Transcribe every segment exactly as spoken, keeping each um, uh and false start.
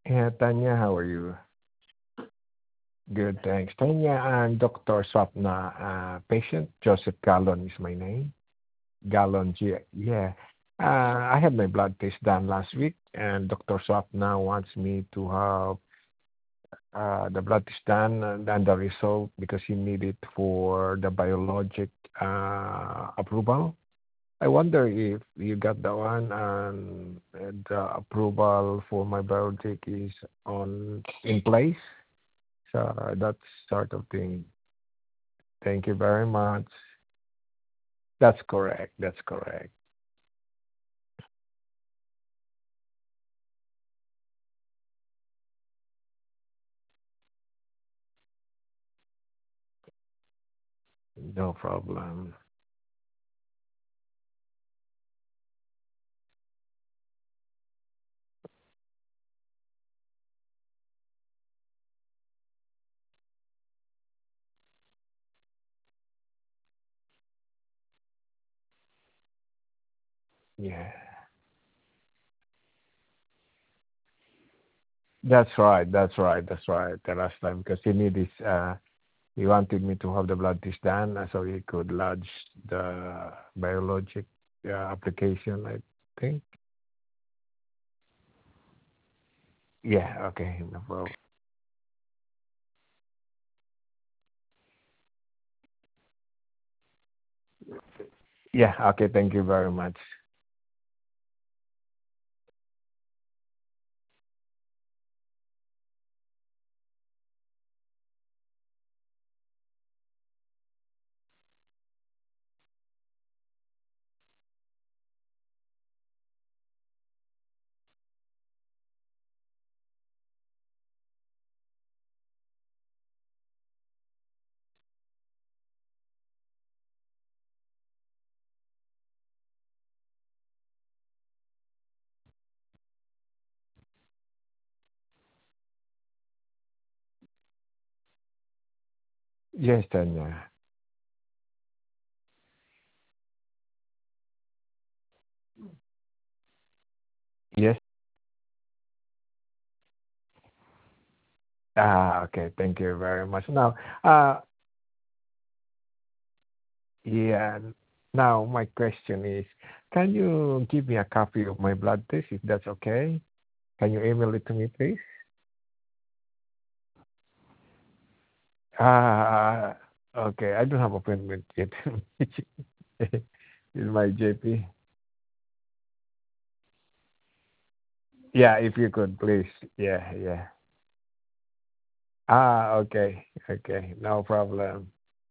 Yeah, Tanya, how are you? Good, thanks. Tanya, I'm Doctor Swapna, uh, patient. Joseph Gallon is my name. Gallon, G. Yeah. Uh, I had my blood test done last week, and Doctor Swapna wants me to have uh, the blood test done and, and the result because he need it for the biologic uh, approval. I wonder if you got the one and the approval for my biologic is on in place. So that's sort of thing. Thank you very much. That's correct. That's correct. No problem. Yeah. That's right. That's right. That's right. The last time because he need this. Uh, he wanted me to have the blood test done uh, so he could lodge the biologic uh, application. I think. Yeah. Okay. No problem. Yeah. Okay. Thank you very much. Yes, Tanya. Yes. Ah. Okay. Thank you very much. Now. Uh. Yeah. Now, my question is, can you give me a copy of my blood test if that's okay? Can you email it to me, please? Ah, okay. I don't have appointment yet with my J P. Yeah, if you could, please. Yeah, yeah. Ah, okay, okay. No problem.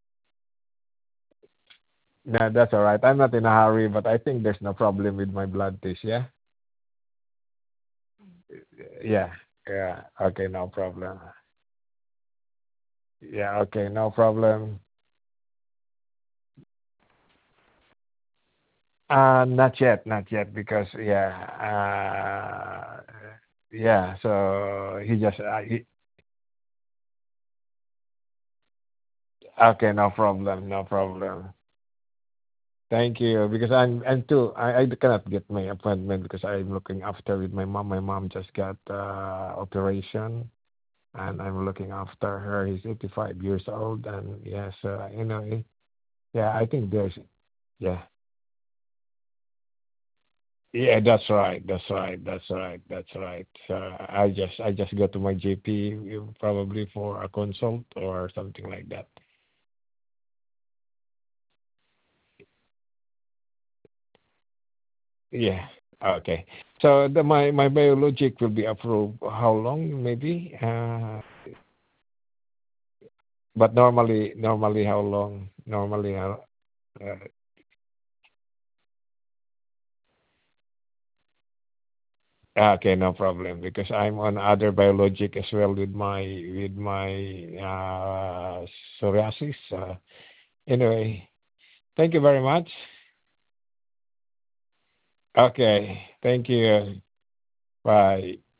No, that's all right. I'm not in a hurry, but I think there's no problem with my blood test. Yeah, yeah, yeah. Okay, no problem. Yeah, okay, no problem. Uh, not yet, not yet, because yeah, uh, yeah. So he just uh, he, okay, no problem, no problem. Thank you, because I'm and too I, I cannot get my appointment because I'm looking after with my mom. My mom just got uh, operation, and I'm looking after her. He's eighty-five years old, and yes, uh, you know, eh, yeah, I think there's yeah. Yeah, that's right. That's right. That's right. That's right. So I just I just go to my G P probably for a consult or something like that. Yeah. Okay. So the my my biologic will be approved how long maybe? Uh, but normally normally how long? Normally how? Uh, okay, no problem because I'm on other biologic as well with my with my uh psoriasis. Uh, anyway, thank you very much. Okay. Thank you. Bye.